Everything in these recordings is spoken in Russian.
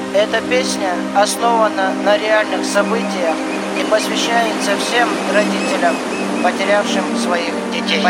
Эта песня основана на реальных событиях и посвящается всем родителям, потерявшим своих детей.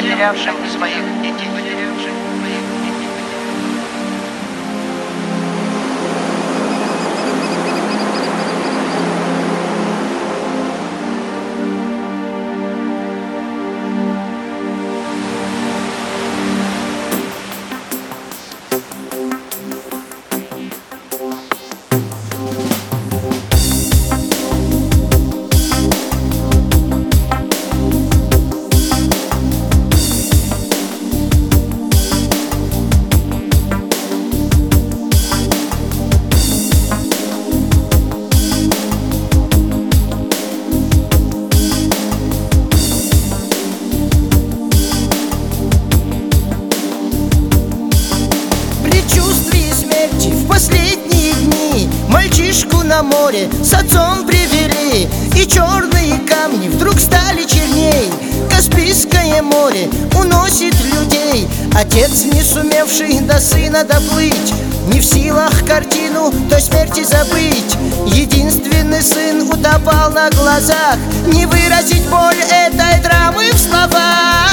Последние дни мальчишку на море с отцом привели, и черные камни вдруг стали черней. Каспийское море уносит людей. Отец, не сумевший до сына доплыть, не в силах картину той смерти забыть. Единственный сын утопал на глазах, не выразить боль этой драмы в словах.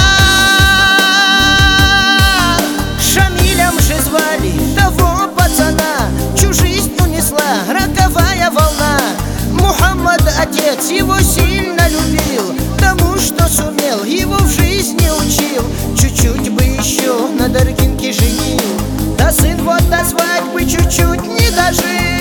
Шамилем же звали того пацана, чью жизнь унесла роковая волна. Мухаммад, отец, его сильно любил, тому, что сумел, его в жизни учил. Чуть-чуть бы еще на Даргинке женил, да сын вот до свадьбы чуть-чуть не дожил.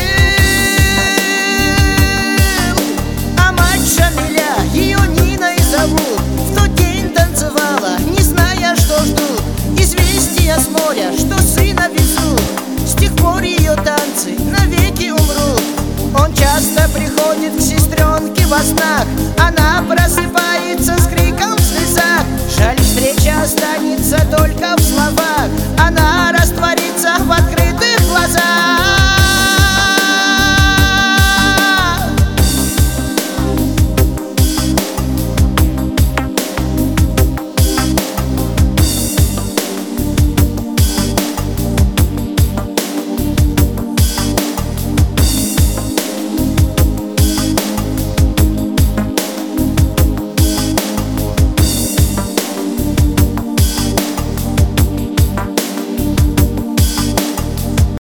А мать Шамиля, ее Ниной зовут, в тот день танцевала, не зная, что ждут. Известия с моря, что сына везут, с тех пор ее танцы навеки умрут. Он часто приходит к сестренке во снах, она просыпается с криком в слезах. Жаль, встреча останется только в